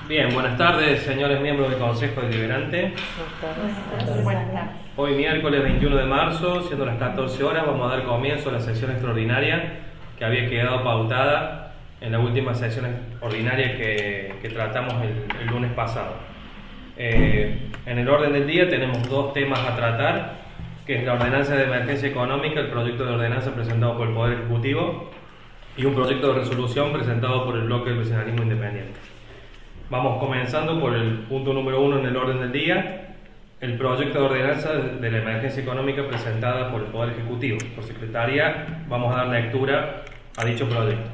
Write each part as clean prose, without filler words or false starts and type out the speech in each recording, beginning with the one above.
Bien, buenas tardes, señores miembros del Consejo Deliberante. Buenas tardes. Hoy miércoles 21 de marzo, siendo las 14 horas, vamos a dar comienzo a la sesión extraordinaria que había quedado pautada en la última sesión ordinaria que tratamos el lunes pasado. En el orden del día tenemos dos temas a tratar, que es la ordenanza de emergencia económica, el proyecto de ordenanza presentado por el Poder Ejecutivo y un proyecto de resolución presentado por el bloque del Vecinalismo Independiente. Vamos comenzando por el punto número 1 en el orden del día, el proyecto de ordenanza de la emergencia económica presentada por el Poder Ejecutivo. Por secretaría vamos a dar lectura a dicho proyecto.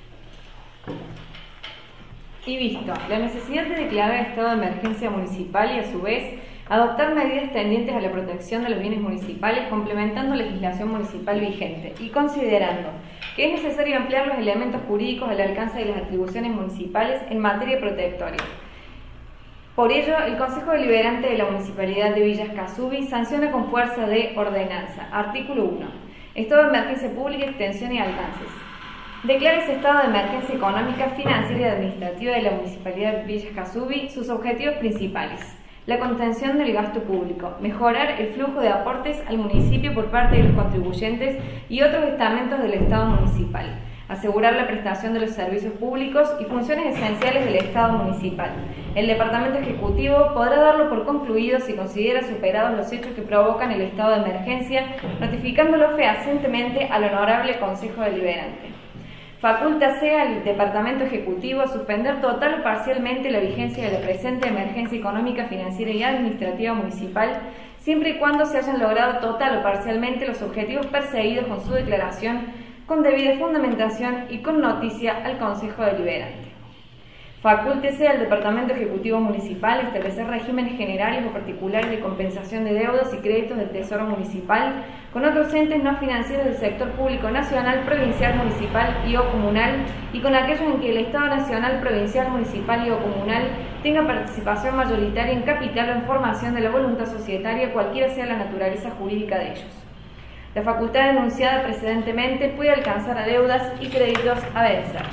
Y visto la necesidad de declarar estado de emergencia municipal y a su vez adoptar medidas tendientes a la protección de los bienes municipales complementando legislación municipal vigente y considerando que es necesario ampliar los elementos jurídicos al alcance de las atribuciones municipales en materia protectoria. Por ello, el Consejo Deliberante de la Municipalidad de Villa Escazubí sanciona con fuerza de ordenanza. Artículo 1. Estado de emergencia pública, extensión y alcances. Declara ese estado de emergencia económica, financiera y administrativa de la Municipalidad de Villa Escazubí sus objetivos principales: la contención del gasto público, mejorar el flujo de aportes al municipio por parte de los contribuyentes y otros estamentos del Estado municipal, asegurar la prestación de los servicios públicos y funciones esenciales del Estado municipal. El Departamento Ejecutivo podrá darlo por concluido si considera superados los hechos que provocan el estado de emergencia, notificándolo fehacientemente al Honorable Consejo Deliberante. Facúltase al Departamento Ejecutivo suspender total o parcialmente la vigencia de la presente emergencia económica, financiera y administrativa municipal, siempre y cuando se hayan logrado total o parcialmente los objetivos perseguidos con su declaración, con debida fundamentación y con noticia al Consejo Deliberante. Facúltese al Departamento Ejecutivo Municipal establecer regímenes generales o particulares de compensación de deudas y créditos del Tesoro Municipal con otros entes no financieros del sector público nacional, provincial, municipal y o comunal, y con aquellos en que el Estado nacional, provincial, municipal y o comunal tenga participación mayoritaria en capital o en formación de la voluntad societaria, cualquiera sea la naturaleza jurídica de ellos. La facultad denunciada precedentemente puede alcanzar a deudas y créditos a vencer.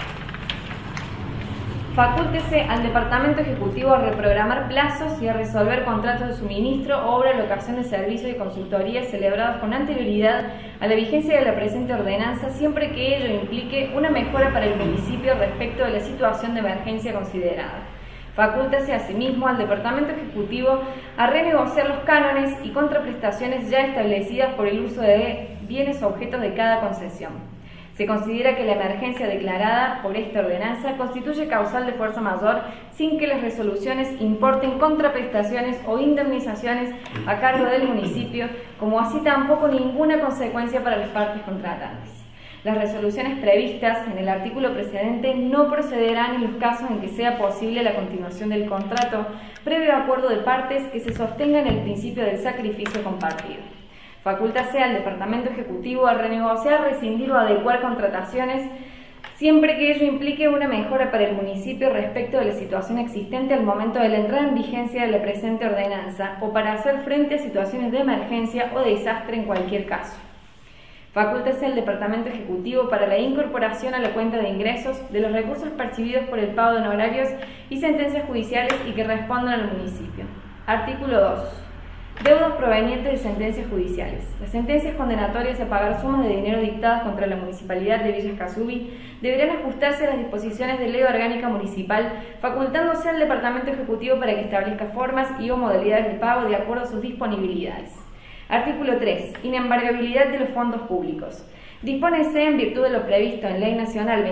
Facúltese al Departamento Ejecutivo a reprogramar plazos y a resolver contratos de suministro, obra, locación de servicios y consultorías celebrados con anterioridad a la vigencia de la presente ordenanza, siempre que ello implique una mejora para el municipio respecto de la situación de emergencia considerada. Facúltese asimismo al Departamento Ejecutivo a renegociar los cánones y contraprestaciones ya establecidas por el uso de bienes objetos de cada concesión. Se considera que la emergencia declarada por esta ordenanza constituye causal de fuerza mayor sin que las resoluciones importen contraprestaciones o indemnizaciones a cargo del municipio, como así tampoco ninguna consecuencia para las partes contratantes. Las resoluciones previstas en el artículo precedente no procederán en los casos en que sea posible la continuación del contrato, previo acuerdo de partes que se sostenga en el principio del sacrificio compartido. Facúltase al Departamento Ejecutivo a renegociar, rescindir o adecuar contrataciones siempre que ello implique una mejora para el municipio respecto de la situación existente al momento de la entrada en vigencia de la presente ordenanza o para hacer frente a situaciones de emergencia o desastre en cualquier caso. Facúltase al Departamento Ejecutivo para la incorporación a la cuenta de ingresos de los recursos percibidos por el pago de honorarios y sentencias judiciales y que respondan al municipio. Artículo 2. Deudas provenientes de sentencias judiciales. Las sentencias condenatorias a pagar sumas de dinero dictadas contra la Municipalidad de Villa Escazubí deberán ajustarse a las disposiciones de ley orgánica municipal, facultándose al Departamento Ejecutivo para que establezca formas y o modalidades de pago de acuerdo a sus disponibilidades. Artículo 3. Inembargabilidad de los fondos públicos. Dispónese, en virtud de lo previsto en Ley Nacional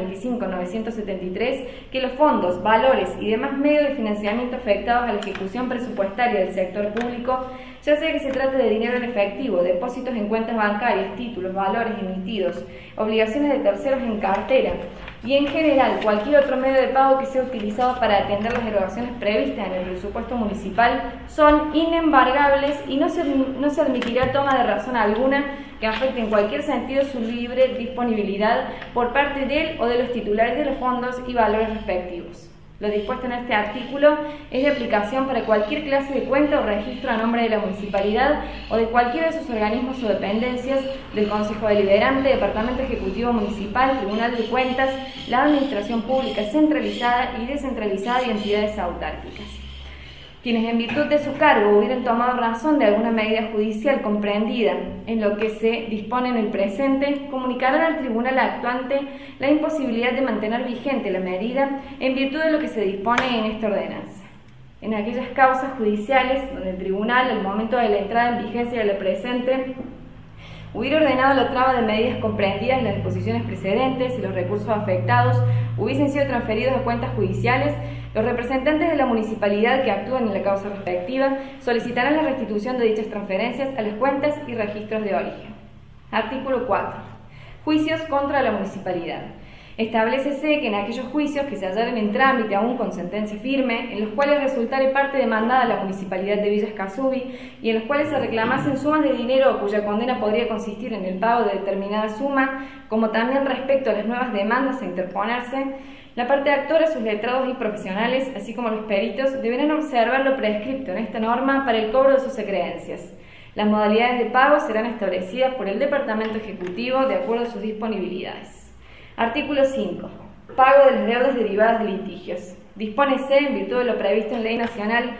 25.973, que los fondos, valores y demás medios de financiamiento afectados a la ejecución presupuestaria del sector público, ya sea que se trate de dinero en efectivo, depósitos en cuentas bancarias, títulos, valores emitidos, obligaciones de terceros en cartera y en general cualquier otro medio de pago que sea utilizado para atender las erogaciones previstas en el presupuesto municipal, son inembargables y no se admitirá toma de razón alguna que afecte en cualquier sentido su libre disponibilidad por parte de él o de los titulares de los fondos y valores respectivos. Lo dispuesto en este artículo es de aplicación para cualquier clase de cuenta o registro a nombre de la municipalidad o de cualquiera de sus organismos o dependencias del Consejo Deliberante, Departamento Ejecutivo Municipal, Tribunal de Cuentas, la Administración Pública centralizada y descentralizada y entidades autárquicas. Quienes en virtud de su cargo hubieran tomado razón de alguna medida judicial comprendida en lo que se dispone en el presente, comunicarán al tribunal actuante la imposibilidad de mantener vigente la medida en virtud de lo que se dispone en esta ordenanza. En aquellas causas judiciales donde el tribunal, al momento de la entrada en vigencia de la presente, hubiera ordenado la traba de medidas comprendidas en las disposiciones precedentes y los recursos afectados hubiesen sido transferidos a cuentas judiciales, los representantes de la municipalidad que actúan en la causa respectiva solicitarán la restitución de dichas transferencias a las cuentas y registros de origen. Artículo 4. Juicios contra la municipalidad. Establécese que en aquellos juicios que se hallaren en trámite aún con sentencia firme, en los cuales resultare parte demandada a la municipalidad de Villa Escazubí y en los cuales se reclamasen sumas de dinero cuya condena podría consistir en el pago de determinada suma, como también respecto a las nuevas demandas a interponerse, la parte actora, sus letrados y profesionales, así como los peritos, deberán observar lo prescripto en esta norma para el cobro de sus acreencias. Las modalidades de pago serán establecidas por el Departamento Ejecutivo de acuerdo a sus disponibilidades. Artículo 5. Pago de las deudas derivadas de litigios. Dispónese, en virtud de lo previsto en Ley Nacional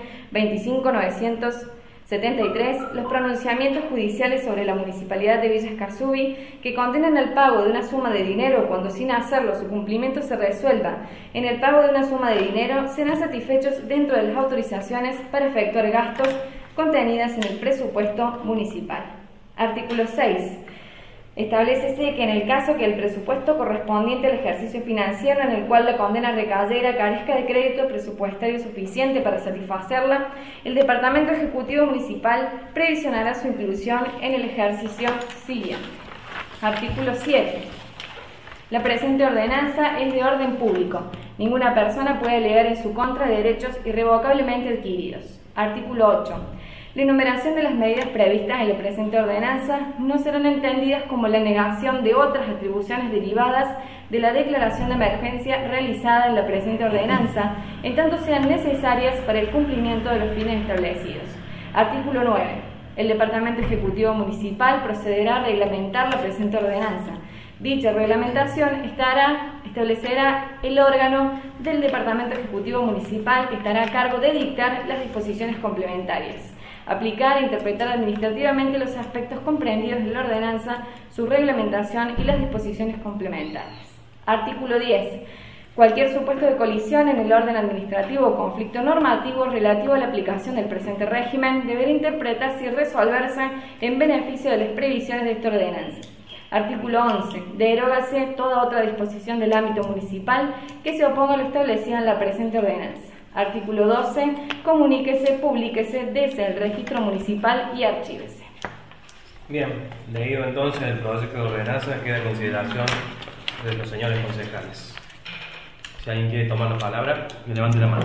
25.973, los pronunciamientos judiciales sobre la Municipalidad de Villa Escazubí que condenan al pago de una suma de dinero cuando sin hacerlo su cumplimiento se resuelva en el pago de una suma de dinero serán satisfechos dentro de las autorizaciones para efectuar gastos contenidas en el presupuesto municipal. Artículo 6. Establécese que en el caso que el presupuesto correspondiente al ejercicio financiero en el cual la condena recayera carezca de crédito presupuestario suficiente para satisfacerla, el Departamento Ejecutivo Municipal previsionará su inclusión en el ejercicio siguiente. Artículo 7. La presente ordenanza es de orden público. Ninguna persona puede alegar en su contra derechos irrevocablemente adquiridos. Artículo 8. La enumeración de las medidas previstas en la presente ordenanza no serán entendidas como la negación de otras atribuciones derivadas de la declaración de emergencia realizada en la presente ordenanza, en tanto sean necesarias para el cumplimiento de los fines establecidos. Artículo 9. El Departamento Ejecutivo Municipal procederá a reglamentar la presente ordenanza. Dicha reglamentación establecerá el órgano del Departamento Ejecutivo Municipal que estará a cargo de dictar las disposiciones complementarias, aplicar e interpretar administrativamente los aspectos comprendidos en la ordenanza, su reglamentación y las disposiciones complementarias. Artículo 10. Cualquier supuesto de colisión en el orden administrativo o conflicto normativo relativo a la aplicación del presente régimen deberá interpretarse y resolverse en beneficio de las previsiones de esta ordenanza. Artículo 11. Derógase toda otra disposición del ámbito municipal que se oponga a lo establecido en la presente ordenanza. Artículo 12. Comuníquese, publíquese, dese el registro municipal y archívese. Bien, leído entonces el proyecto de ordenanza, queda a consideración de los señores concejales. Si alguien quiere tomar la palabra, me levante la mano.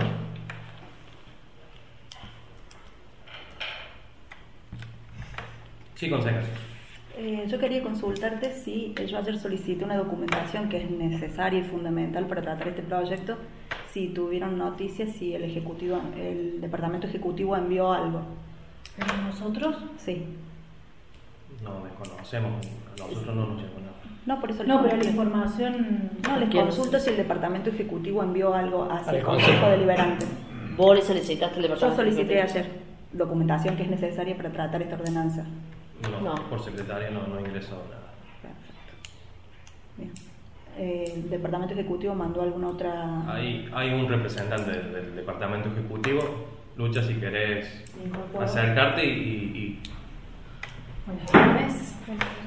Sí, concejal. Yo quería consultarte si yo ayer solicité una documentación que es necesaria y fundamental para tratar este proyecto, si tuvieron noticias, si el Departamento Ejecutivo envió algo. ¿Pero nosotros? Sí. No desconocemos, a nosotros no nos llegó nada. No, por eso No, pero la información... No, les consulto si el Departamento Ejecutivo envió algo hacia el Consejo Deliberante. ¿Vos le solicitaste el Yo departamento? solicité ayer documentación que es necesaria para tratar esta ordenanza. No, No. por secretaria no ingresó nada. Bien. ¿El Departamento Ejecutivo mandó alguna otra...? Hay un representante del Departamento Ejecutivo. Lucha, si querés acercarte y Buenas tardes.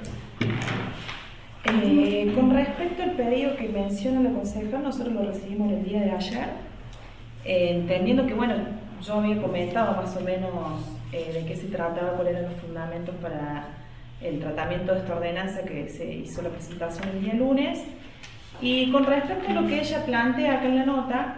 Con respecto al pedido que menciona la concejal, nosotros lo recibimos el día de ayer, entendiendo que, bueno, yo había comentado más o menos de qué se trataba, cuáles eran los fundamentos para el tratamiento de esta ordenanza que se hizo la presentación el día lunes. Y con respecto a lo que ella plantea acá en la nota,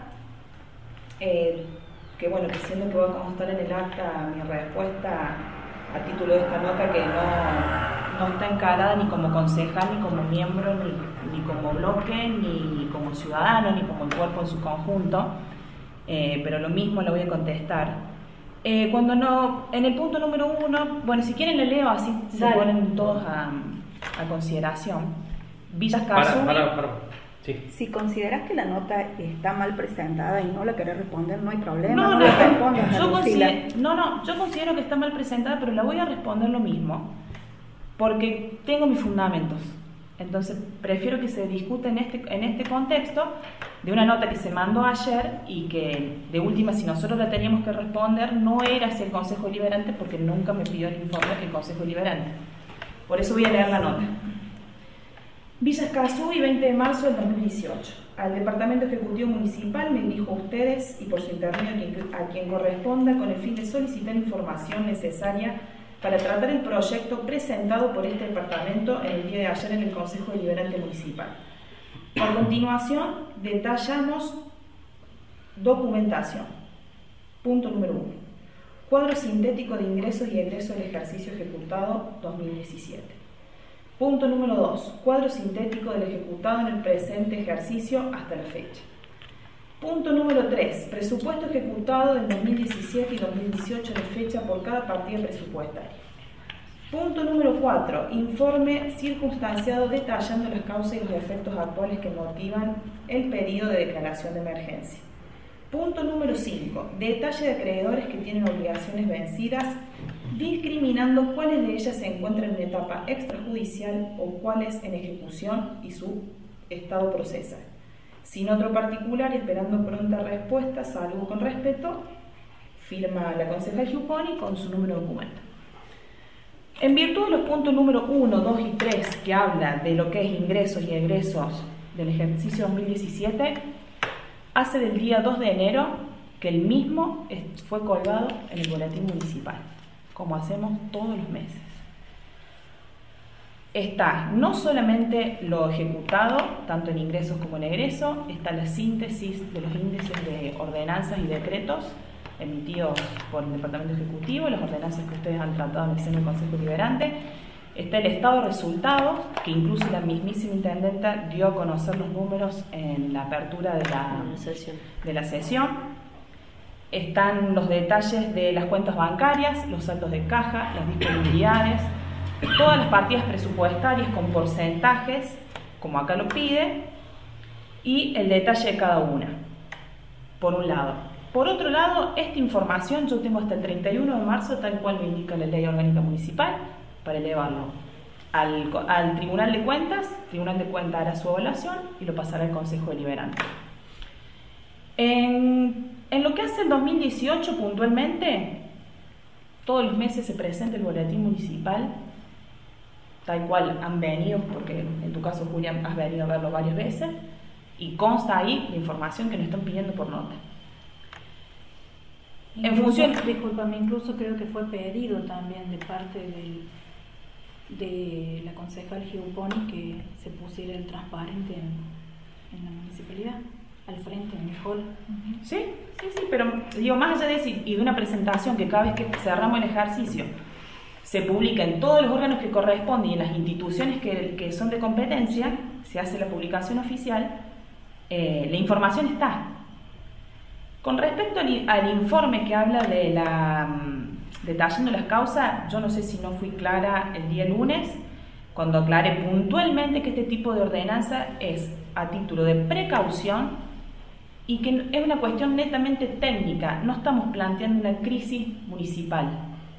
que bueno, que siendo que va a constar en el acta mi respuesta a título de esta nota, que no está encarada ni como concejal, ni como miembro, ni como bloque, ni como ciudadano, ni como el cuerpo en su conjunto, pero lo mismo lo voy a contestar. Cuando no, en el punto número 1, bueno, si quieren le leo así se ponen todos a consideración. Villas Cazú. Sí. Si consideras que la nota está mal presentada y no la querés responder, no hay problema. No, la respondas, yo Lucila. yo considero que está mal presentada, pero la voy a responder lo mismo, porque tengo mis fundamentos. Entonces prefiero que se discuta en este contexto de una nota que se mandó ayer y que de última, si nosotros la teníamos que responder, no era hacia el Consejo Deliberante, porque nunca me pidió el informe del Consejo Deliberante. Por eso voy a leer la nota. Villa Escazú, y 20 de marzo del 2018. Al Departamento Ejecutivo Municipal me dirijo a ustedes y por su intermedio a quien corresponda con el fin de solicitar información necesaria para tratar el proyecto presentado por este departamento en el día de ayer en el Consejo Deliberante Municipal. A continuación, detallamos documentación. Punto número 1. Cuadro sintético de ingresos y egresos del ejercicio ejecutado 2017. Punto número 2. Cuadro sintético del ejecutado en el presente ejercicio hasta la fecha. Punto número 3. Presupuesto ejecutado del 2017 y 2018 de fecha por cada partida presupuestaria. Punto número 4. Informe circunstanciado detallando las causas y los efectos actuales que motivan el pedido de declaración de emergencia. Punto número 5. Detalle de acreedores que tienen obligaciones vencidas, discriminando cuáles de ellas se encuentran en etapa extrajudicial o cuáles en ejecución y su estado procesal. Sin otro particular y esperando pronta respuesta, salvo con respeto, firma la concejal Giupponi con su número de documento. En virtud de los puntos número 1, 2 y 3 que habla de lo que es ingresos y egresos del ejercicio 2017, hace del día 2 de enero que el mismo fue colgado en el boletín municipal, como hacemos todos los meses. Está no solamente lo ejecutado, tanto en ingresos como en egresos, está la síntesis de los índices de ordenanzas y decretos emitidos por el Departamento Ejecutivo, las ordenanzas que ustedes han tratado en el seno del Consejo Deliberante, está el estado de resultados, que incluso la mismísima intendenta dio a conocer los números en la apertura de la sesión. Están los detalles de las cuentas bancarias, los saldos de caja, las disponibilidades, todas las partidas presupuestarias con porcentajes, como acá lo pide, y el detalle de cada una, por un lado. Por otro lado, esta información yo tengo hasta el 31 de marzo, tal cual lo indica la Ley Orgánica Municipal, para elevarlo al Tribunal de Cuentas. El Tribunal de Cuentas hará su evaluación y lo pasará al Consejo Deliberante. En lo que hace el 2018 puntualmente, todos los meses se presenta el boletín municipal, tal cual han venido, porque en tu caso, Julián, has venido a verlo varias veces, y consta ahí la información que nos están pidiendo por nota. En función, discúlpame, incluso creo que fue pedido también de parte de la concejal Giupponi que se pusiera el transparente en la municipalidad, al frente, en el hall. Sí, pero digo, más allá de eso y de una presentación que cada vez que cerramos el ejercicio se publica en todos los órganos que corresponden y en las instituciones que son de competencia, se hace la publicación oficial, la información está. Con respecto al informe que habla de detallando las causas, yo no sé si no fui clara el día lunes, cuando aclaré puntualmente que este tipo de ordenanza es a título de precaución y que es una cuestión netamente técnica, no estamos planteando una crisis municipal.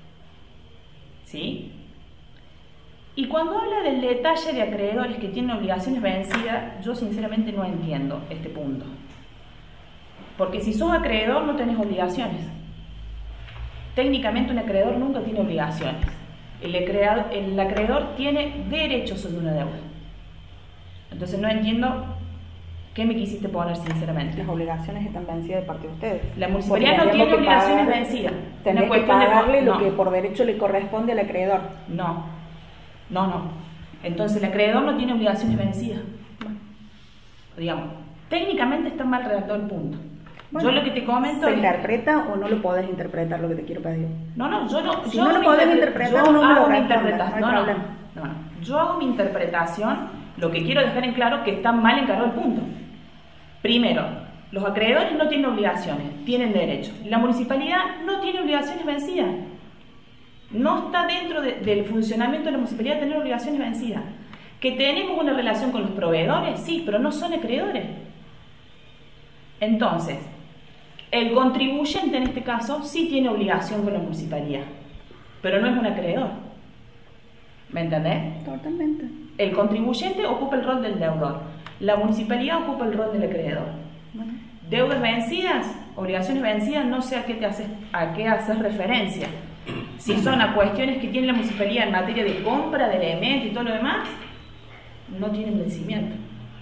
¿Sí? Y cuando habla del detalle de acreedores que tienen obligaciones vencidas, yo sinceramente no entiendo este punto. Porque si sos acreedor no tenés obligaciones. Técnicamente un acreedor nunca tiene obligaciones. El acreedor tiene derechos sobre una deuda. Entonces no entiendo qué me quisiste poner sinceramente. Las obligaciones están vencidas de parte de ustedes. La municipalidad no tiene obligaciones vencidas. Tenés que pagarle lo que por derecho le corresponde al acreedor. No. Entonces el acreedor no tiene obligaciones vencidas. Digamos, técnicamente está mal redactado el punto. Bueno, yo lo que te comento ¿se interpreta o no lo podés interpretar lo que te quiero pedir? No, yo no. Si no lo podés interpretar, no me lo respondas, no hay problema. No. Yo hago mi interpretación, lo que quiero dejar en claro que está mal encargado el punto. Primero, Los acreedores no tienen obligaciones, tienen derechos. La municipalidad no tiene obligaciones vencidas. No está dentro del funcionamiento de la municipalidad tener obligaciones vencidas. ¿Que tenemos una relación con los proveedores? Sí, pero no son acreedores. Entonces, el contribuyente en este caso sí tiene obligación con la municipalidad, pero no es un acreedor. ¿Me entendés? Totalmente. El contribuyente ocupa el rol del deudor, la municipalidad ocupa el rol del acreedor. Bueno. Deudas vencidas, obligaciones vencidas, no sé a qué haces referencia. Si son a cuestiones que tiene la municipalidad en materia de compra de elementos y todo lo demás, no tienen vencimiento.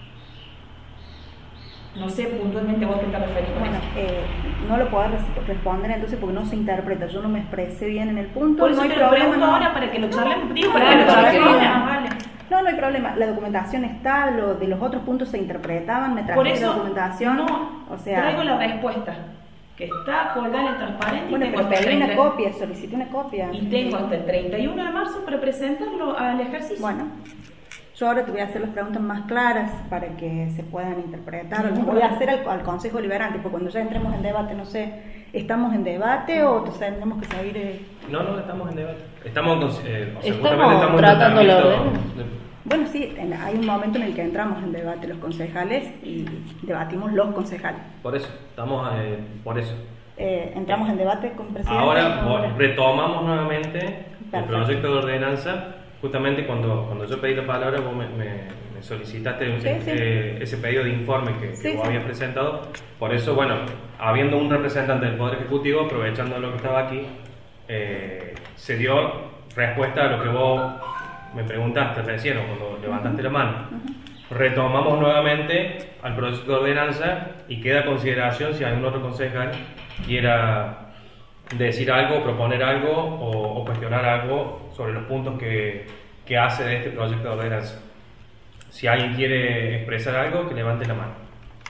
No sé puntualmente vos qué te referís con Bueno, eso. no lo puedo responder entonces porque no se interpreta. Yo no me expresé bien en el punto. Por eso no hay te lo problema. pregunto No. ahora para que lo charlemos. Digo, para Claro, que lo para que charlemos. vean. Vale. No, no hay problema. La documentación está, lo de los otros puntos se interpretaban, me Por traje la eso documentación. no, o sea, traigo la respuesta, que está colgada en el transparente. bueno, y pero tengo hasta pedí el una 30 copia, solicité una copia. Y tengo hasta el 31 de marzo para presentarlo al ejercicio. Bueno, yo ahora te voy a hacer las preguntas más claras para que se puedan interpretar. Lo Ningún voy a problema. hacer al Consejo Deliberante, porque cuando ya entremos en debate, no sé, ¿estamos en debate o tenemos que seguir? No, estamos en debate. Estamos, Estamos justamente estamos en tratando la tratamiento orden. Bueno, sí, hay un momento en el que entramos en debate los concejales y debatimos los concejales. Por eso, estamos por eso. Entramos en debate con el presidente. Ahora retomamos nuevamente el Perfecto. proyecto de ordenanza. Justamente cuando yo pedí la palabra, vos me solicitaste Sí. ese pedido de informe que Sí, vos sí. habías presentado. Por eso, bueno, habiendo un representante del Poder Ejecutivo, aprovechando lo que estaba aquí, se dio respuesta a lo que vos me preguntaste recién o cuando levantaste la mano. Retomamos nuevamente al proyecto de ordenanza y queda a consideración si algún otro concejal quiera decir algo, proponer algo o cuestionar algo sobre los puntos que hace de este proyecto de ordenanza. Si alguien quiere expresar algo, que levante la mano.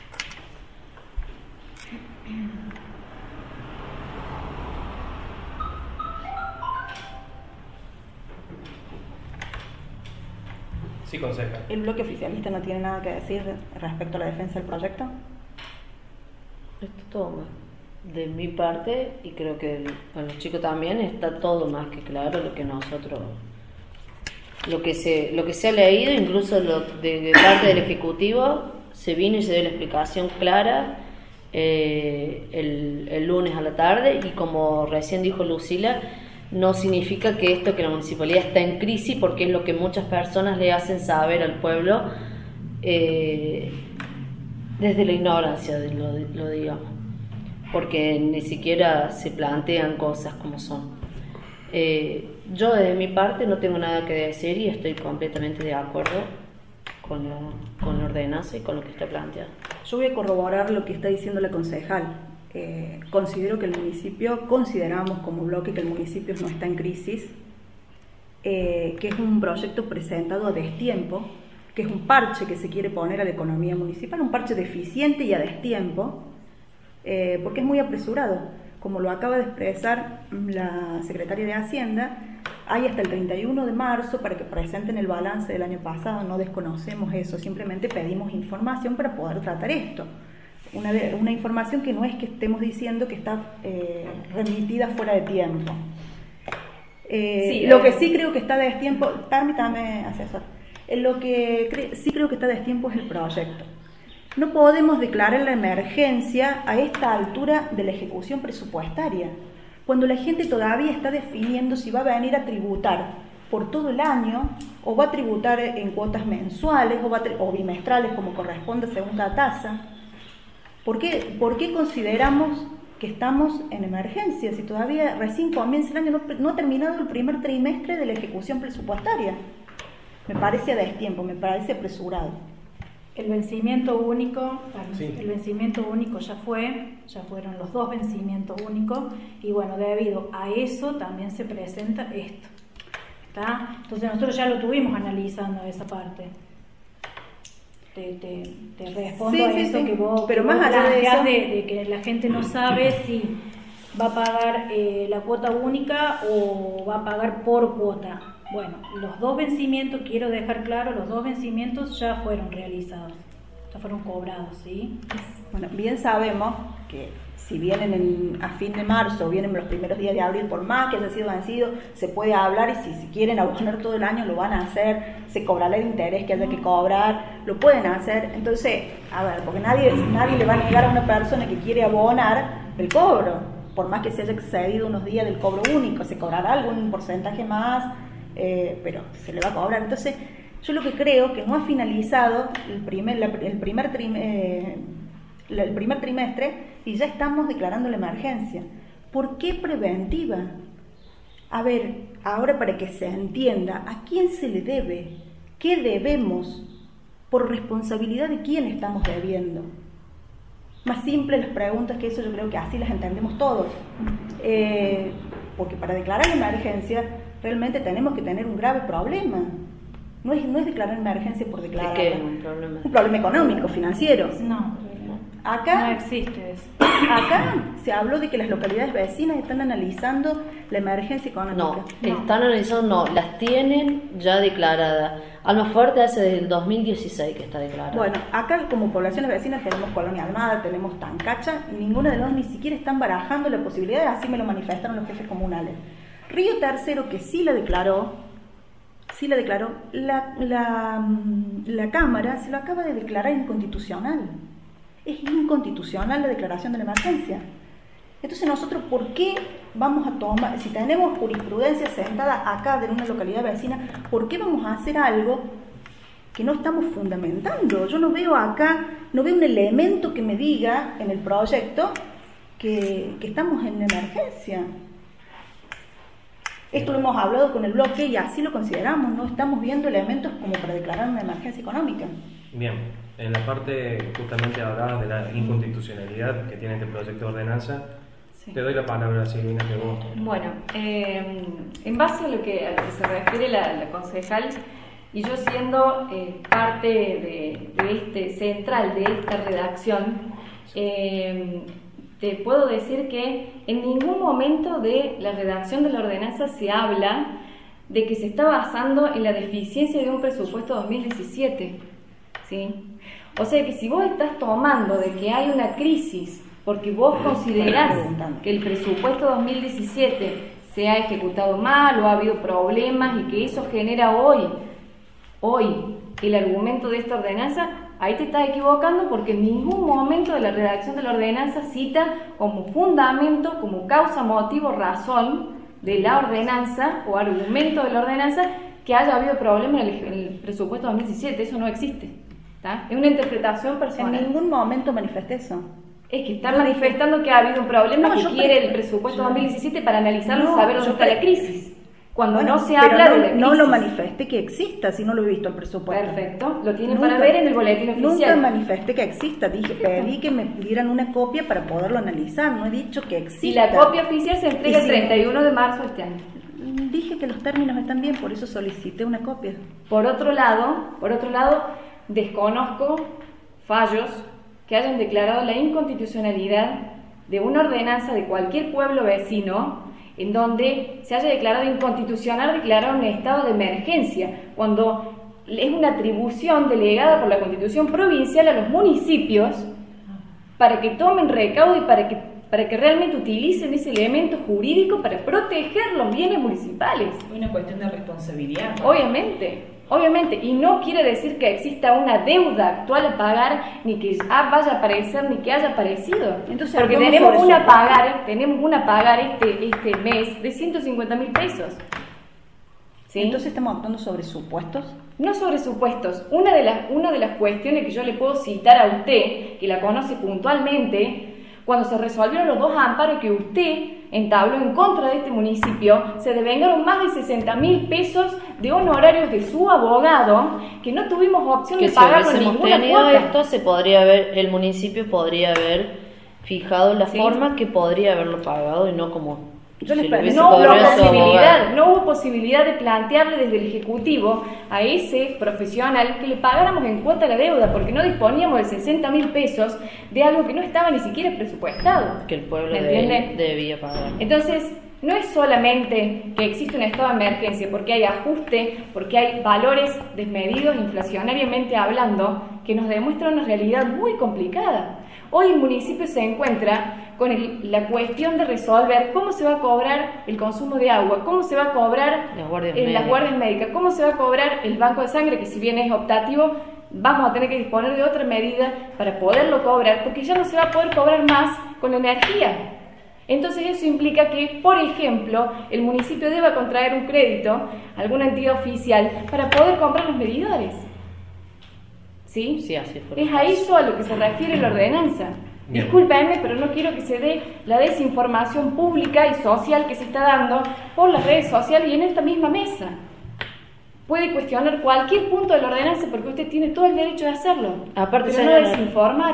Sí, concejal. ¿El bloque oficialista no tiene nada que decir respecto a la defensa del proyecto? Esto todo más. De mi parte, y creo que con los chicos también, está todo más que claro lo que nosotros, lo que se ha leído, incluso de parte del Ejecutivo, se vino y se dio la explicación clara el lunes a la tarde, y como recién dijo Lucila, no significa que que la municipalidad está en crisis, porque es lo que muchas personas le hacen saber al pueblo desde la ignorancia, lo digamos, porque ni siquiera se plantean cosas como son. Yo desde mi parte no tengo nada que decir y estoy completamente de acuerdo con la ordenanza y con lo que está planteado. Yo voy a corroborar lo que está diciendo la concejal. Considero que consideramos como bloque que el municipio no está en crisis, que es un proyecto presentado a destiempo, que es un parche que se quiere poner a la economía municipal, un parche deficiente y a destiempo, porque es muy apresurado. Como lo acaba de expresar la secretaria de Hacienda, hay hasta el 31 de marzo para que presenten el balance del año pasado. No desconocemos eso, simplemente pedimos información para poder tratar esto. Una información que no es que estemos diciendo que está remitida fuera de tiempo. Lo que sí creo que está de destiempo, permítame, asesor, lo que sí creo que está de destiempo es el proyecto. No podemos declarar la emergencia a esta altura de la ejecución presupuestaria, cuando la gente todavía está definiendo si va a venir a tributar por todo el año, o va a tributar en cuotas mensuales o bimestrales, como corresponde según cada tasa. ¿Por qué consideramos que estamos en emergencia si todavía recién comienza el año, no ha terminado el primer trimestre de la ejecución presupuestaria? Me parece a destiempo, me parece apresurado. El vencimiento único, Sí. el vencimiento único ya fueron los 2 vencimientos únicos, y bueno, debido a eso también se presenta esto. ¿Está? Entonces nosotros ya lo tuvimos analizando esa parte. Te respondo Sí, a sí, eso sí. que vos, Pero que más vos allá de planteás eso- de que la gente no sabe si va a pagar la cuota única o va a pagar por cuota. Bueno, los 2 vencimientos, quiero dejar claro, los 2 vencimientos ya fueron realizados, ya fueron cobrados, ¿sí? Bueno, bien sabemos que si vienen a fin de marzo o vienen los primeros días de abril, por más que haya sido vencido, se puede hablar y si quieren abonar todo el año lo van a hacer, se cobrará el interés que haya que cobrar, lo pueden hacer. Entonces, a ver, porque nadie le va a negar a una persona que quiere abonar el cobro, por más que se haya excedido unos días del cobro único, se cobrará algún porcentaje más, pero se le va a cobrar. Entonces, yo lo que creo que no ha finalizado el primer trimestre y ya estamos declarando la emergencia. ¿Por qué preventiva? A ver, ahora para que se entienda, ¿a quién se le debe? ¿Qué debemos? ¿Por responsabilidad de quién estamos debiendo? Más simple las preguntas que eso, yo creo que así las entendemos todos. Porque para declarar la emergencia realmente tenemos que tener un grave problema. No es declarar emergencia por declarar. ¿De qué? Un problema económico, financiero. No, Acá no existe eso. Acá se habló de que las localidades vecinas están analizando la emergencia económica. No, están analizando, no, las tienen ya declaradas. Almafuerte hace desde el 2016 que está declarada. Bueno, acá como poblaciones vecinas tenemos Colonia Almada, tenemos Tancacha, y ninguna de las dos ni siquiera están barajando la posibilidad, así me lo manifestaron los jefes comunales. Río Tercero, que sí la declaró, la Cámara se lo acaba de declarar inconstitucional. Es inconstitucional la declaración de la emergencia. Entonces nosotros, ¿por qué vamos a tomar, si tenemos jurisprudencia sentada acá de una localidad vecina, ¿por qué vamos a hacer algo que no estamos fundamentando? Yo no veo acá, no veo un elemento que me diga en el proyecto que estamos en emergencia. Esto lo hemos hablado con el bloque y así lo consideramos, no estamos viendo elementos como para declarar una emergencia económica. Bien, en la parte justamente hablabas de la inconstitucionalidad que tiene este proyecto de ordenanza. Sí. Te doy la palabra, Silvina, que vos. Bueno, en base a lo que se refiere la concejal, y yo siendo parte de este central de esta redacción, te puedo decir que en ningún momento de la redacción de la ordenanza se habla de que se está basando en la deficiencia de un presupuesto 2017, ¿sí? O sea que si vos estás tomando de que hay una crisis porque vos considerás que el presupuesto 2017 se ha ejecutado mal o ha habido problemas y que eso genera hoy el argumento de esta ordenanza, ahí te estás equivocando porque en ningún momento de la redacción de la ordenanza cita como fundamento, como causa, motivo, razón de la ordenanza o argumento de la ordenanza que haya habido problemas en el presupuesto 2017. Eso no existe, ¿tá? Es una interpretación personal. En ningún momento manifesté eso. Es que está manifestando que ha habido un problema que quiere el presupuesto 2017 para analizarlo y saber dónde está la crisis. Cuando no se habla de la crisis. No lo manifesté que exista, si no lo he visto el presupuesto. Perfecto, lo tienen para ver en el boletín oficial. Nunca manifesté que exista, pedí que me dieran una copia para poderlo analizar, no he dicho que exista. Y la copia oficial se entrega el 31 de marzo de este año. Dije que los términos están bien, por eso solicité una copia. Por otro lado, desconozco fallos que hayan declarado la inconstitucionalidad de una ordenanza de cualquier pueblo vecino en donde se haya declarado inconstitucional declarar un estado de emergencia, cuando es una atribución delegada por la Constitución provincial a los municipios para que tomen recaudo y para que realmente utilicen ese elemento jurídico para proteger los bienes municipales. Es una cuestión de responsabilidad, ¿no? Obviamente, y no quiere decir que exista una deuda actual a pagar, ni que vaya a aparecer, ni que haya aparecido. Entonces, porque tenemos una a pagar este mes de 150.000 pesos. ¿Sí? Entonces estamos actuando sobre supuestos. No sobre supuestos. Una de las cuestiones que yo le puedo citar a usted, que la conoce puntualmente, cuando se resolvieron los 2 amparos que usted entabló en contra de este municipio, se devengaron más de 60.000 pesos de honorarios de su abogado que no tuvimos opción de pagarlo en ninguna cuota. Esto el municipio podría haber fijado la forma que podría haberlo pagado y no como no hubo posibilidad de plantearle desde el Ejecutivo a ese profesional que le pagáramos en cuota la deuda, porque no disponíamos de 60.000 pesos de algo que no estaba ni siquiera presupuestado. Que el pueblo debía pagar. Entonces, no es solamente que existe un estado de emergencia, porque hay ajuste, porque hay valores desmedidos inflacionariamente hablando, que nos demuestran una realidad muy complicada. Hoy el municipio se encuentra con la cuestión de resolver cómo se va a cobrar el consumo de agua, cómo se va a cobrar las guardias médicas, cómo se va a cobrar el banco de sangre, que si bien es optativo, vamos a tener que disponer de otra medida para poderlo cobrar, porque ya no se va a poder cobrar más con la energía. Entonces eso implica que, por ejemplo, el municipio deba contraer un crédito a alguna entidad oficial para poder comprar los medidores. ¿Sí? Sí, así fue. Es a eso a lo que se refiere la ordenanza. Bien. Discúlpenme, pero no quiero que se dé la desinformación pública y social que se está dando por las redes sociales y en esta misma mesa. Puede cuestionar cualquier punto de la ordenanza porque usted tiene todo el derecho de hacerlo. Aparte, pero no señora, desinformar.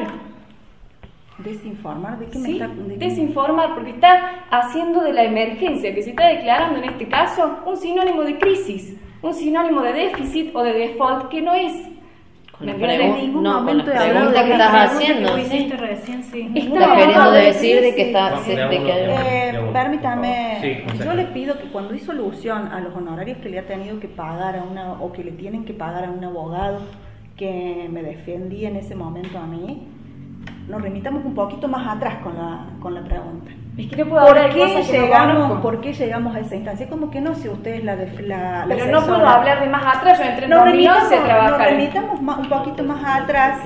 ¿Desinformar? ¿De qué me Sí, está...? desinformar porque está haciendo de la emergencia que se está declarando en este caso un sinónimo de crisis, un sinónimo de déficit o de default que no es. Con ¿Me la entiendes? pregunta, En ningún no, con momento la he hablado pregunta de que la estás pregunta haciendo, que sí. hiciste recién, sí. Está Estás queriendo hablando de decir de que crisis. está, Vamos, de de que uno. Permítame, Sí, consejera. yo le pido que cuando hizo alusión a los honorarios que le ha tenido que pagar a o que le tienen que pagar a un abogado que me defendía en ese momento a mí, nos remitamos un poquito más atrás con la pregunta. Es que no puedo hablar de cosas que no conozco. ¿Por qué llegamos a esa instancia? Como que no sé, usted es la Pero no puedo hablar de más atrás, yo entré en Nos 2011 a trabajar. remitamos un poquito más atrás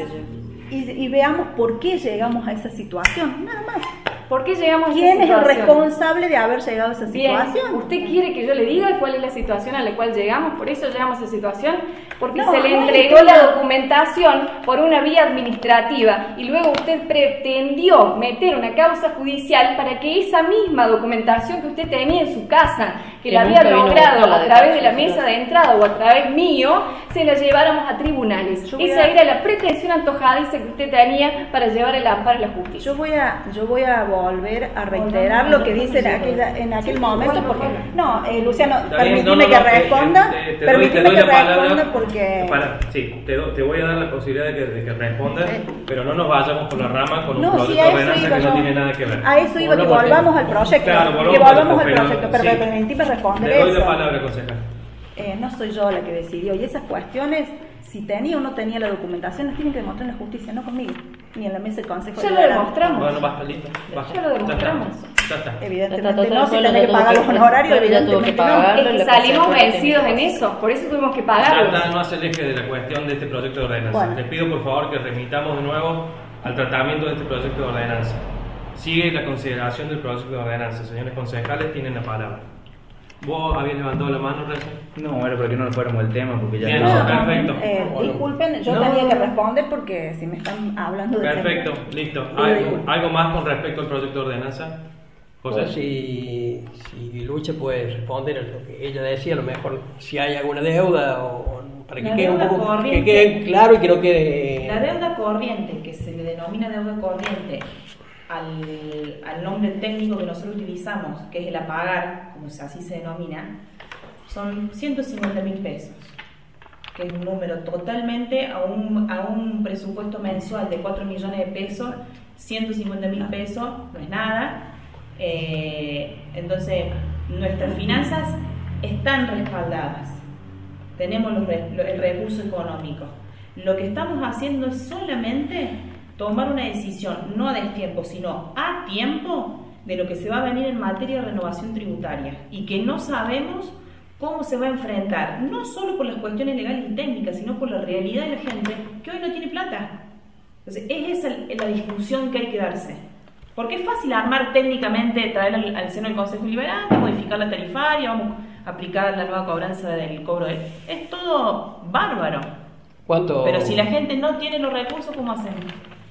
y veamos por qué llegamos a esa situación, nada más. ¿Por qué llegamos a esa ¿Quién es el situación? responsable de haber llegado a esa Bien, situación? ¿usted quiere que yo le diga cuál es la situación a la cual llegamos? ¿Por eso llegamos a esa situación? Porque No, se le no, entregó no. la documentación por una vía administrativa y luego usted pretendió meter una causa judicial para que esa misma documentación que usted tenía en su casa, que la nunca había vino logrado la a través de la declaración, mesa de entrada o a través mío, se la lleváramos a tribunales. Esa era la pretensión antojadiza que usted tenía para llevar el amparo a la justicia. Yo voy a volver a reiterar lo que dice en aquel momento, porque no, Luciano, permíteme que responda, permíteme que responda porque Sí, te voy a dar la posibilidad de que respondas, pero no nos vayamos por la rama con un no, si proyecto a de eso ordenanza iba que no yo. tiene nada que ver. A eso iba, que Volvamos al volvamos tema. al proyecto, Claro, que volvamos al pero- proyecto, pero sí. permíteme responder Le doy eso. la palabra, consejera. No soy yo la que decidió, y esas cuestiones, si tenía o no tenía la documentación, las tienen que demostrar en la justicia, no conmigo, ni en la mesa del Consejo Ya lo Deliberante. demostramos. Bueno, basta, listo. Basta. Ya lo demostramos. Ya está. Evidentemente Está no, si todo tenés que el pagar los mundo honorarios, tuvo que- ya tuvo que evidentemente no. pagar. Es que Lo que salimos se puede vencidos en tener. eso, por eso tuvimos que Ya pagarlos. está, no hace el eje de la cuestión de este proyecto de ordenanza. Bueno. Les pido por favor que remitamos de nuevo al tratamiento de este proyecto de ordenanza. Sigue la consideración del proyecto de ordenanza. Señores concejales, tienen la palabra. ¿Vos habías levantado la mano, recién? No, era para que no nos fuéramos del tema, porque ya Bien, no. perfecto. Disculpen, yo No. tenía que responder porque si me están hablando de... Perfecto, listo. Pido disculpas. ¿Algo más con respecto al proyecto de ordenanza? José. Pues si Lucha puede responder a lo que ella decía, a lo mejor si hay alguna deuda o para que La quede un deuda poco corriente. que quede claro y que no quede La deuda corriente, que se le denomina deuda corriente al nombre técnico que nosotros utilizamos, que es el a pagar, como así se denomina, son 150.000 pesos, que es un número totalmente a un presupuesto mensual de 4 millones de pesos, 150.000 pesos no es nada. Entonces, nuestras finanzas están respaldadas, tenemos el recurso económico. Lo que estamos haciendo es solamente tomar una decisión, no a destiempo, sino a tiempo, de lo que se va a venir en materia de renovación tributaria y que no sabemos cómo se va a enfrentar, no solo por las cuestiones legales y técnicas, sino por la realidad de la gente que hoy no tiene plata. Entonces, es esa la discusión que hay que darse. Porque es fácil armar técnicamente, traer al seno del Consejo Deliberante, modificar la tarifaria, vamos a aplicar la nueva cobranza del cobro. Es todo bárbaro. cuánto. Pero si la gente no tiene los recursos, ¿cómo hacemos?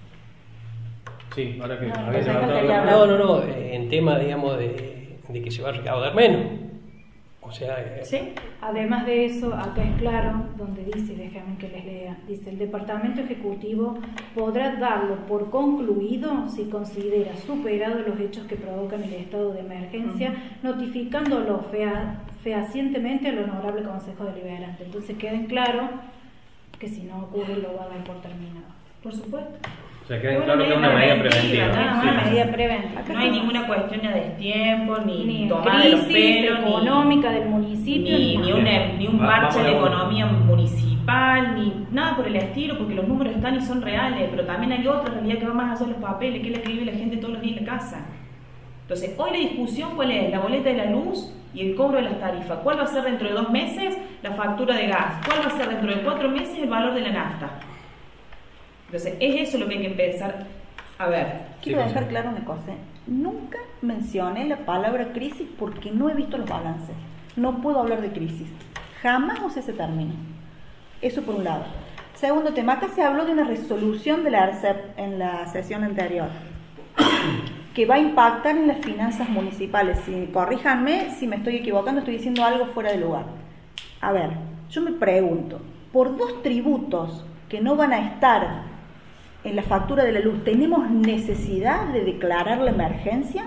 Sí, ahora que No, habéis no, levantado quería la hablar. mano. No, en tema, digamos, de que se va a recaudar menos. O sea, ¿Sí? Además de eso, acá es claro, donde dice, déjame que les lea, dice, el Departamento Ejecutivo podrá darlo por concluido si considera superado los hechos que provocan el estado de emergencia, notificándolo fehacientemente al Honorable Consejo Deliberante. Entonces queden claro que si no ocurre lo va a dar por terminado. Por supuesto. O sea, queda claro que es una medida preventiva. nada más. Sí. Una medida preventiva. No hay ninguna cuestión de destiempo, Ni ni tomada de los crisis pelos, económica del municipio, ni nada. un Va- parche vamos de a la- economía municipal municipal, ni nada por el estilo, porque los números están y son reales, pero también hay otra realidad que va más allá de los papeles, que es la que vive la gente todos los días en la casa. Entonces, hoy la discusión, ¿cuál es? La boleta de la luz y el cobro de las tarifas. ¿Cuál va a ser dentro de 2 meses la factura de gas? ¿Cuál va a ser dentro de 4 meses el valor de la nafta? Entonces, es eso lo que hay que empezar a ver. Quiero dejar claro una cosa. Nunca mencioné la palabra crisis porque no he visto los balances. No puedo hablar de crisis. Jamás usé ese término. Eso por un lado. Segundo tema, acá se habló de una resolución de la ARCEP en la sesión anterior que va a impactar en las finanzas municipales. Corríjanme si me estoy equivocando, estoy diciendo algo fuera de lugar. A ver, yo me pregunto, por 2 tributos que no van a estar en la factura de la luz, ¿tenemos necesidad de declarar la emergencia?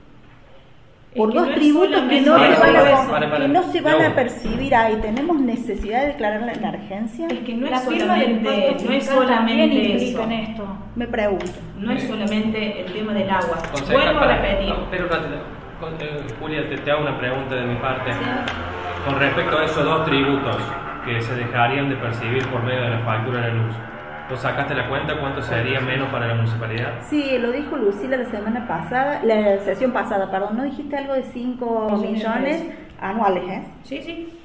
Por 2 tributos que no se van a percibir ahí, ¿tenemos necesidad de declarar la emergencia? Es que no La es firma del solamente, pacto no es fiscal también solamente implica eso. en esto. Me pregunto. No es solamente el tema del agua. Concejal, Vuelvo a repetir. no, pero Julia, te hago una pregunta de mi parte. Con respecto a esos 2 tributos que se dejarían de percibir por medio de la factura de la luz, ¿vos sacaste la cuenta cuánto sería menos para la municipalidad? Sí, lo dijo Lucila la semana pasada, la sesión pasada, perdón, ¿no dijiste algo de 5 millones anuales, Sí.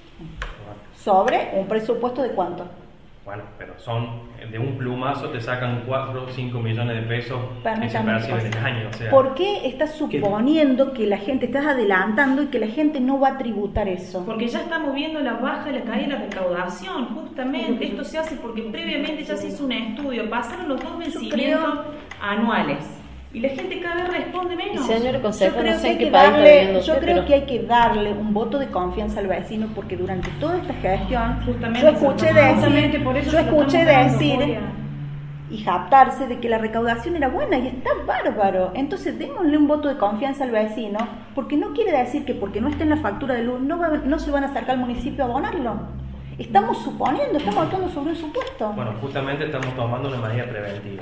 sobre un presupuesto de cuánto? Bueno, pero son de un plumazo te sacan 4 o 5 millones de pesos que se Permítame, perciben en el año. O sea, ¿por qué estás suponiendo que la gente, estás adelantando y que la gente no va a tributar eso? Porque ya estamos viendo la baja, la caída de la recaudación, justamente. Esto se hace porque previamente ya se hizo un estudio, pasaron los 2 vencimientos anuales. Y la gente cada vez responde menos. Señor consejero, no sé en qué que país está viviendo yo usted, creo pero que hay que darle un voto de confianza al vecino porque durante toda esta gestión Justamente yo escuché Justamente por eso se lo estamos dando, Julia. y jactarse de que la recaudación era buena y está bárbaro. Entonces démosle un voto de confianza al vecino, porque no quiere decir que porque no esté en la factura de luz no se van a acercar al municipio a abonarlo. Estamos suponiendo, estamos actuando sobre un supuesto. bueno, justamente estamos tomando una medida preventiva.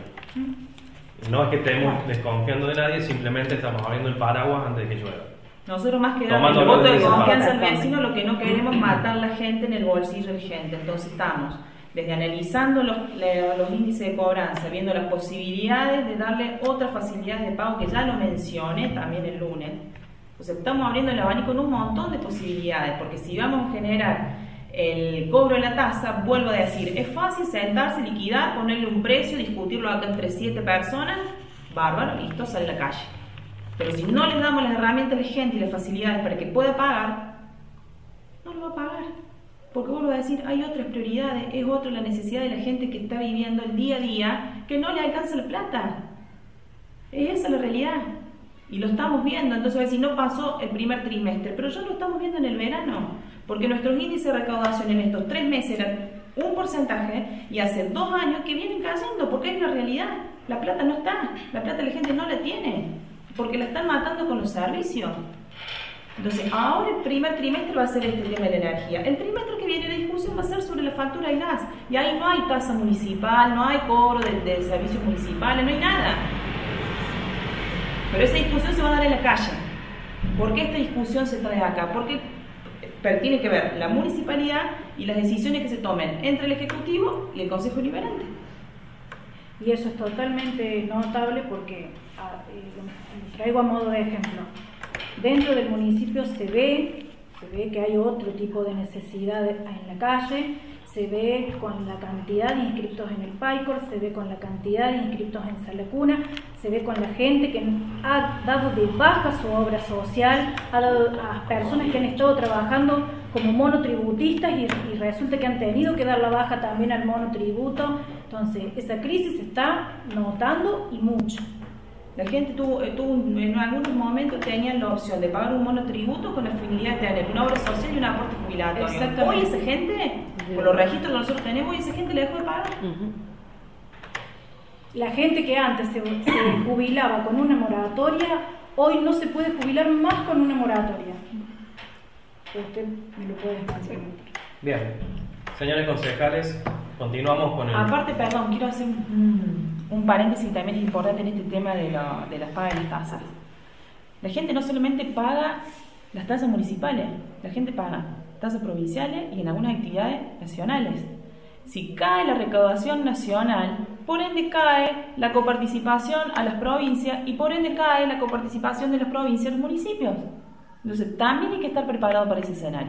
No es que estemos desconfiando de nadie, simplemente estamos abriendo el paraguas antes de que llueva. Nosotros más que dar Tomando el voto de esa confianza parte. al vecino, lo que no queremos es matar la gente en el bolsillo de gente. Entonces estamos desde analizando los índices de cobranza, viendo las posibilidades de darle otras facilidades de pago, que ya lo mencioné también el lunes. Entonces estamos abriendo el abanico en un montón de posibilidades, porque si vamos a generar el cobro de la tasa, vuelvo a decir, es fácil sentarse, liquidar, ponerle un precio, discutirlo acá entre 7 personas, bárbaro, listo, sale a la calle. Pero si no le damos las herramientas a la gente y las facilidades para que pueda pagar, no lo va a pagar. Porque vuelvo a decir, hay otras prioridades, es otra la necesidad de la gente que está viviendo el día a día, que no le alcanza la plata. Es esa la realidad. Y lo estamos viendo, entonces va a decir, no pasó el primer trimestre, pero ya lo estamos viendo en el verano. Porque nuestros índices de recaudación en estos 3 meses eran un porcentaje y hace 2 años que vienen cayendo, porque es una realidad. La plata no está, la plata la gente no la tiene, porque la están matando con los servicios. Entonces, ahora el primer trimestre va a ser este tema de la energía. El trimestre que viene de discusión va a ser sobre la factura de gas. Y ahí no hay tasa municipal, no hay cobro de servicios municipales, no hay nada. Pero esa discusión se va a dar en la calle. ¿Por qué esta discusión se trae acá? Porque tiene que ver la municipalidad y las decisiones que se tomen entre el Ejecutivo y el Consejo Deliberante. Y eso es totalmente notable porque, lo traigo a modo de ejemplo, dentro del municipio se ve que hay otro tipo de necesidad en la calle, se ve con la cantidad de inscriptos en el PAICOR, se ve con la cantidad de inscriptos en Salacuna, se ve con la gente que ha dado de baja su obra social, ha dado a personas que han estado trabajando como monotributistas y resulta que han tenido que dar la baja también al monotributo. Entonces, esa crisis se está notando y mucho. La gente tuvo en algunos momentos tenían la opción de pagar un monotributo con la finalidad de tener una obra social y un aporte jubilatorio. Exactamente. Hoy esa gente, por los registros que nosotros tenemos, hoy esa gente le dejó de pagar. La gente que antes se jubilaba con una moratoria, hoy no se puede jubilar más con una moratoria. Usted me lo puede decir. Bien, señores concejales, continuamos con el... Aparte, perdón, quiero hacer un paréntesis también importante en este tema de las pagas de las tasas. La gente no solamente paga las tasas municipales, la gente paga tasas provinciales y en algunas actividades nacionales. si cae la recaudación nacional, por ende cae la coparticipación a las provincias y por ende cae la coparticipación de las provincias a los municipios. Entonces también hay que estar preparado para ese escenario.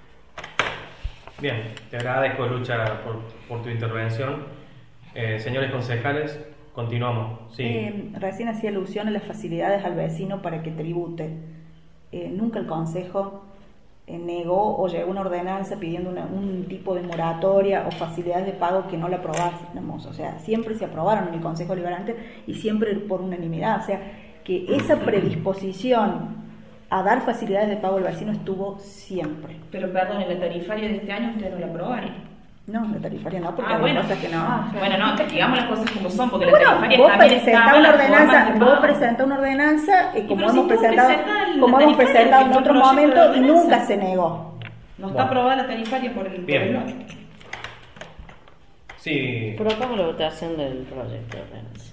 Bien, te agradezco, Lucha, por tu intervención. Señores concejales, continuamos. Sí. Recién hacía alusión a las facilidades al vecino para que tribute. Nunca el Consejo negó o llegó una ordenanza pidiendo un tipo de moratoria o facilidades de pago que no la aprobáramos. O sea, siempre se aprobaron en el Consejo Deliberante y siempre por unanimidad. O sea, que esa predisposición a dar facilidades de pago al vecino estuvo siempre. Pero perdón, en la tarifaria de este año ustedes no la aprobaron. No, la tarifaria no, porque hay bueno. cosas que no. Bueno, no, digamos las cosas como son, porque Bueno, la tarifaria vos también presentás estaba una la ordenanza, forma de vos pago. presentás una ordenanza, como pero hemos si tú presentado, presentás la como hemos tarifaria, presentado que en fue otro un proyecto de momento y ordenanza. nunca se negó. No está aprobada la tarifaria por el Bien. bloque. Sí. Propongo la votación del proyecto de ordenanza.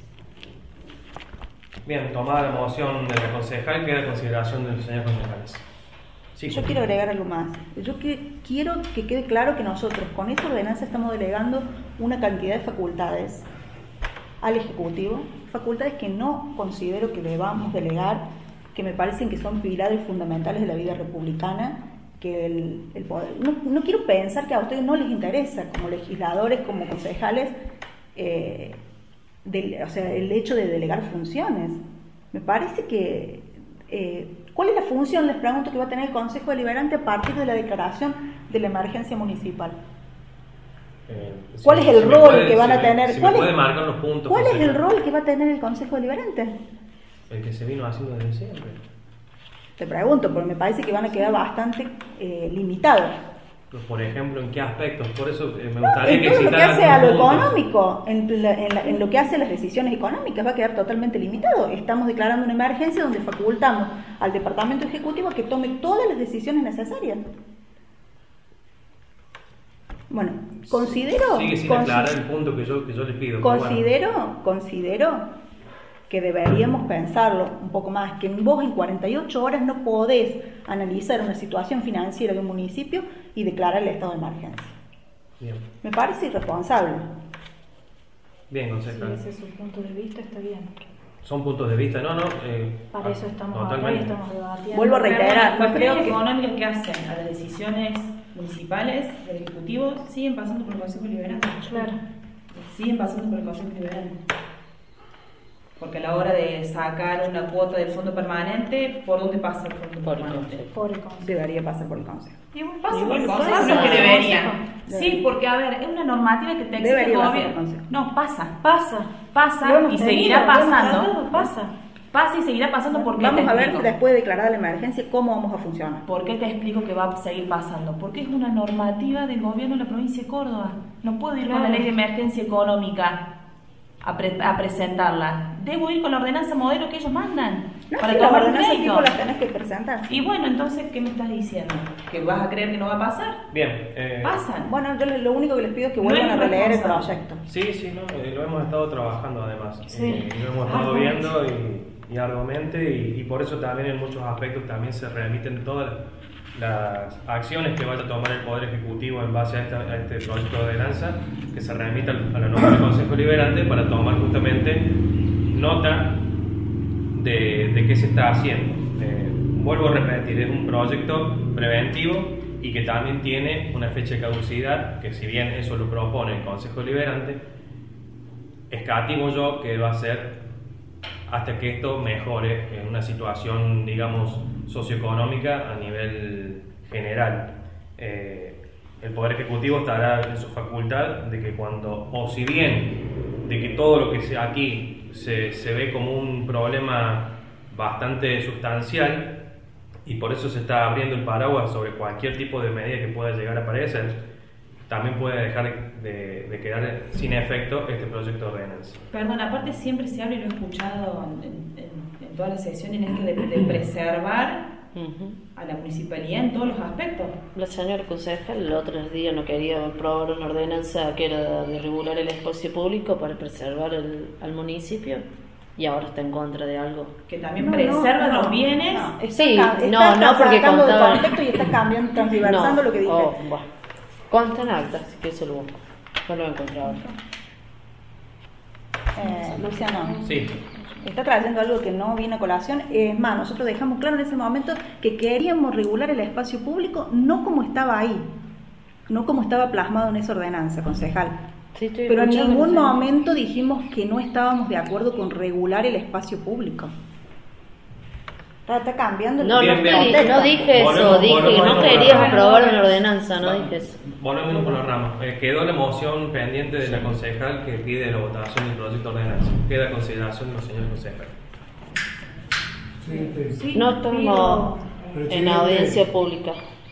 Bien, tomada la moción de la concejal, queda a consideración de los señores concejales. Sí, Yo quiero agregar algo más. Yo quiero que quede claro que nosotros con esta ordenanza estamos delegando una cantidad de facultades al Ejecutivo, facultades que no considero que debamos delegar, que me parecen que son pilares fundamentales de la vida republicana, que el poder... No quiero pensar que a ustedes no les interesa, como legisladores, como concejales, o sea, el hecho de delegar funciones. Me parece que... ¿cuál es la función, les pregunto, que va a tener el Consejo Deliberante a partir de la declaración de la emergencia municipal? ¿Cuál es el rol que van a tener? Si me puede marcar los puntos. ¿Cuál es concejal. el rol que va a tener el Consejo Deliberante? El que se vino haciendo desde siempre. Te pregunto, porque me parece que van a quedar bastante limitados. Por ejemplo, ¿en qué aspectos? Por eso me No, gustaría en que todo lo que citaran hace a lo algunos puntos. económico, en lo que hace a las decisiones económicas, va a quedar totalmente limitado. Estamos declarando una emergencia donde facultamos al Departamento Ejecutivo que tome todas las decisiones necesarias. Bueno, considero... Sigue sin aclarar el punto que yo les pido. Considero que deberíamos pensarlo un poco más, que vos en 48 horas no podés analizar una situación financiera de un municipio y declarar el estado de emergencia. Bien, Me parece irresponsable. bien, Si concejal. ese es su punto de vista, está bien. Son puntos de vista, no. Para eso estamos acá y totalmente. estamos debatiendo. Vuelvo a reiterar, Las no cuestiones creo que... económicas que hacen a las decisiones municipales del Ejecutivo siguen pasando por el Consejo Deliberante. Claro. Siguen pasando por el Consejo Deliberante. Porque a la hora de sacar una cuota del fondo permanente, ¿por dónde pasa el fondo Por el permanente? Consejo. Por el consejo. Debería pasar por el Consejo. Pasa por el Igual Consejo, pasa. no es que debería. Debería. Sí, porque a ver, es una normativa que te exige Debería el pasar gobierno. por el Consejo. No, pasa. Pasa. Pasa Lo hemos y tenido, seguirá lo hemos pasando. tratado, pasa. Pasa y seguirá pasando porque Vamos te a ver explico. después de declarada la emergencia cómo vamos a funcionar. ¿Por qué te explico que va a seguir pasando? Porque es una normativa del gobierno de la provincia de Córdoba. No puedo ir con la Claro. ley de emergencia económica a presentarla. Debo ir con la ordenanza modelo que ellos mandan No, para si las tomar un ordenanzas crédito. tipo las tenés que presentar. Y bueno, entonces, ¿qué me estás diciendo? ¿Que vas a creer que no va a pasar? Bien. Pasan. Bueno, yo lo único que les pido es que No vuelvan es a releer el responsable. proyecto. Sí, no, lo hemos estado trabajando además. Sí. Lo hemos estado viendo y arduamente y por eso también en muchos aspectos también se remiten todas las acciones que vaya a tomar el Poder Ejecutivo en base a este proyecto de ordenanza, que se remita a la norma del Consejo Deliberante para tomar justamente nota de qué se está haciendo. Vuelvo a repetir, es un proyecto preventivo y que también tiene una fecha de caducidad, que si bien eso lo propone el Consejo Deliberante, escatimo yo que va a ser hasta que esto mejore en una situación, digamos, socioeconómica a nivel general. El Poder Ejecutivo estará en su facultad de que cuando, o si bien de que todo lo que sea aquí se ve como un problema bastante sustancial y por eso se está abriendo el paraguas sobre cualquier tipo de medida que pueda llegar a aparecer, también puede dejar de quedar sin efecto este proyecto de ordenanza. Perdón, aparte siempre se habla y lo he escuchado en todas las sesiones en esto de preservar a la municipalidad en todos los aspectos. La señora concejal el otro día no quería aprobar una ordenanza que era de regular el espacio público para preservar al municipio y ahora está en contra de algo. Que también preserva los bienes. Sí, Está no, porque sacando de contaba- contexto y está cambiando, transversando lo que dije. Bueno. Consta en acta, así que eso lo busco. No lo he encontrado. Luciano, Sí. está trayendo algo que no viene a colación. Es más, nosotros dejamos claro en ese momento que queríamos regular el espacio público no como estaba ahí, no como estaba plasmado en esa ordenanza, concejal. Sí, estoy Pero en escuchando, ningún sí. momento dijimos que no estábamos de acuerdo con regular el espacio público. Está cambiando el No, Bien, bien. no dije eso, Volvemos, dije que volvemos no a la queríamos rama. aprobar una ordenanza, no dije eso. Volvemos por las ramas. Quedó la moción pendiente de la concejal que pide la votación del proyecto de ordenanza. Queda a consideración de los señores concejales. Sí, No estamos en Presidente. audiencia pública.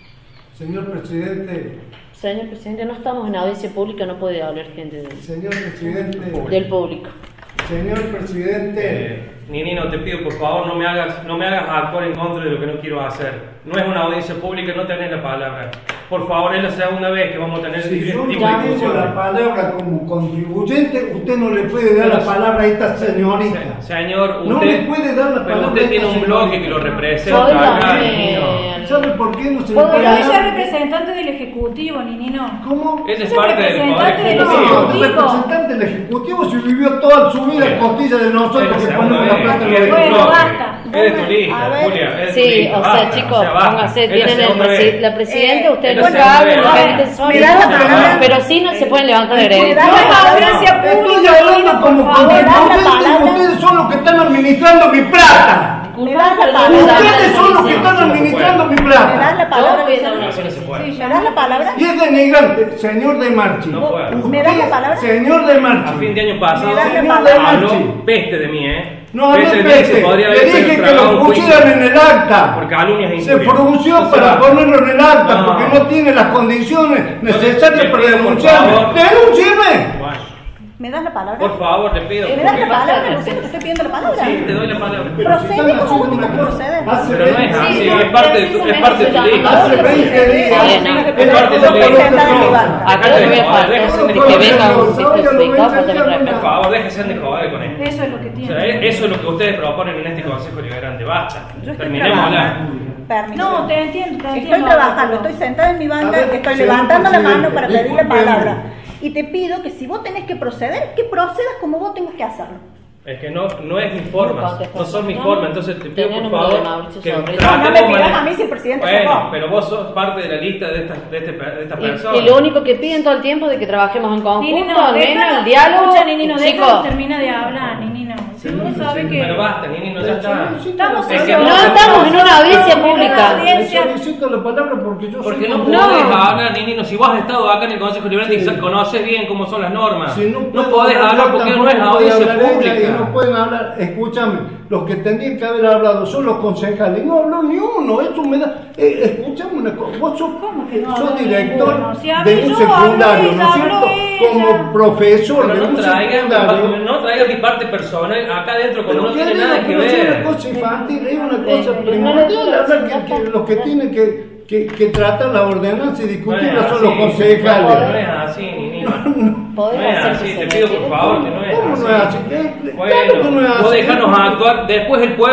Señor presidente, Señor presidente, no estamos en audiencia pública, no puede hablar gente señor presidente, del público. señor presidente, Ninino, te pido por favor no me hagas actuar en contra de lo que no quiero hacer. No es una audiencia pública, no tenés la palabra. Por favor, es la segunda vez que vamos a tener si este yo no tipo de tengo discusión. la palabra como contribuyente, usted no le puede dar Pero la palabra a esta señorita. Señor, No usted, le puede dar la pero palabra usted a tiene esta un bloque señorita. que lo representa acá, Ninino. ¿Sabe por qué no se le Pero puede ella es dar? representante del Ejecutivo, Ninino. ¿Cómo? Ella es Ese parte del poder representante del No, ejecutivo. el representante del Ejecutivo se vivió toda su vida en costilla de nosotros que ponemos la plata en Es de los tu Bueno, bloque, basta. es de tu lista, A ver. Julia, es de tu Sí, lista, o sea, basta, chicos, basta. póngase, Es la tienen segunda vez. la presidenta, ustedes es la no segunda hablan, vez. la gente Me sola. da la palabra. Pero sí no se pueden levantar de Me herencia. da No es audiencia Estoy pública, hablando Ninino, como por favor. me da la contribuyente, palabra. ustedes son los que están administrando mi plata. Me das la Perdón, palabra. Ustedes son los que están Así no se administrando mi ¿Me das plata. la palabra? No, así no se puede. Sí, ¿Me das la palabra? Y es denigrante, señor de Marchi. No puedo. ¿Me das la palabra? Señor de A Marchi. fin de año pasado Me da la Señor de habló Marchi. peste de mí, ¿eh? No hablé Peste de mí se peste, podría le haber dije que tragado lo un juicio pusieran en el acta. por calumnias e Se injurias. pronunció O sea, para ponerlo en el acta no. porque no tiene las condiciones necesarias le para pido, por denunciarme. favor. ¡Denúncieme! Bueno, ¿Me das la palabra? por favor, te pido. ¿Me das la porque- palabra? Luciano, te estoy pidiendo la palabra. Sí, te doy la palabra. Pero si Procede están como vos haciendo tengas que una cosa. proceder. Hace Pero no es 20 así, Sí, no, es parte de tu precisamente lista. Hace 20 días. Bueno, es parte de tu lista. Sentada en mi banca. Acá te voy a faltar, Déjese de que joder. venga un justificado, falta el Por respeto. favor, déjense de joder con esto. Eso es lo que O tiene. sea, eso es lo que ustedes proponen en este Consejo Liberante. Basta. Yo estoy Terminemos trabajando. hablar. Permiso. No, te entiendo, te entiendo. Estoy trabajando, estoy sentada en mi banca, A ver, estoy señor levantando la mano presidente, para pedir la discúlpeme. palabra. Y te pido que si vos tenés que proceder, que procedas como vos tengas que hacerlo. Es que no es mi forma, no son mis No, formas, entonces te pido tenía por número de favor Mauricio que Sorrell. No, no me tratemos pidas de- a mí si el presidente se Bueno, fue. pero vos sos parte de la lista de esta persona. Y lo único que piden todo el tiempo es de que trabajemos en conjunto, Ninino, al menos déjalo, el diálogo. escucha, Ninino, déjalo, Chicos, termina de hablar, Ninino. Si uno sabe que... Pero basta, Ninino, ya está. Estamos Es que en no estamos en una audiencia No, pública. no, Le solicito la palabra porque yo Porque soy no conductor. podés hablar, Ninino, si vos has estado acá en el Consejo Liberante Sí. y conoces bien cómo son las normas. Si no puedo podés hablar porque no es tampoco puede audiencia hablar ella pública. Y no pueden hablar, escúchame, los que tendrían que haber hablado son los concejales, no habló ni uno, eso me da, escúchame una cosa, vos sos, ¿Cómo que no sos habló director ninguno? Si hablé de un yo, secundario, habló ¿no es ella, cierto? habló ella. Como profesor Pero de un secundario. no traigan mi parte personal acá adentro cuando no Pero tiene nada que pero es una ver. cosa infantil, es una cosa no le primordial, digas, hablar ya que está. los que tienen que tratar la ordenanza y No discutirla es son los así, concejales. no es así, Ninino. No podemos es hacer así, que te se pido retire. por favor que no es ¿Cómo así. no es así? Claro que no es Bueno, vos así. dejanos actuar, después el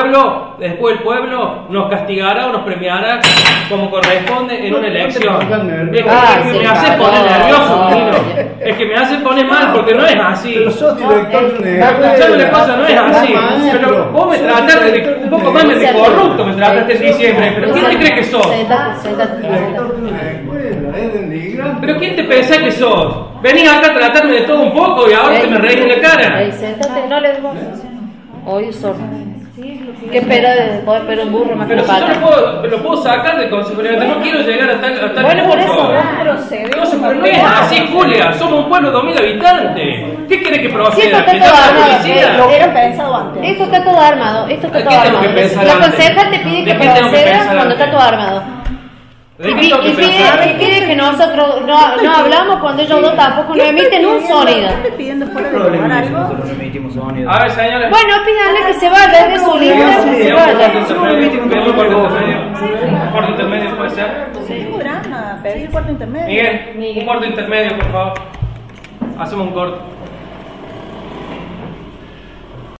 pueblo nos castigará o nos premiará como corresponde en una elección. No te pongas nervioso. Es que sí, me hace claro. poner nervioso, No, Nino. no. Es que me hace poner mal porque no es así. Pero sos director de una Escuchame una cosa, no es así. maestro. Pero vos me Sos trataste director de un poco más de corrupto, me trataste en diciembre. ¿Pero quién te crees que sos? Sentate. Director de una escuela, es denigrante. ¿Pero quién te pensás que sos? Venís acá a tratarme de todo un poco y ahora te me reís en la cara. Ey, sentate, no le des voz. Oye, sordo. ¿Qué espera de poder esperar un burro más que Pero una si yo pata? lo puedo sacar del Consejo Liberante, no quiero llegar a tal Bueno, por punto. eso, Entonces, pero no es así, Julia, somos un pueblo de 2.000 habitantes. ¿Qué querés que Sí, proceda? esto ¿Que está todo llame a la armado. policía? Lo hubieran pensado antes. Esto está todo armado, esto está ¿De todo qué tengo que armado. pensar La antes? concejal te pide ¿De que qué tengo que procedas pensar cuando está antes? todo armado. ¿De Y qué tengo que pensar? pide que nosotros no hablamos cuando ellos dos tampoco no emiten un sonido. ¿Qué estoy pidiendo fuera de problema lugar es que algo? nosotros no emitimos sonido. A ver, señores. Bueno, pídanle que se vaya de su lista, que se vaya. Un cuarto intermedio puede ser. Sí, podrán pedir cuarto intermedio. Miguel, un cuarto intermedio, por favor. Hacemos un corte.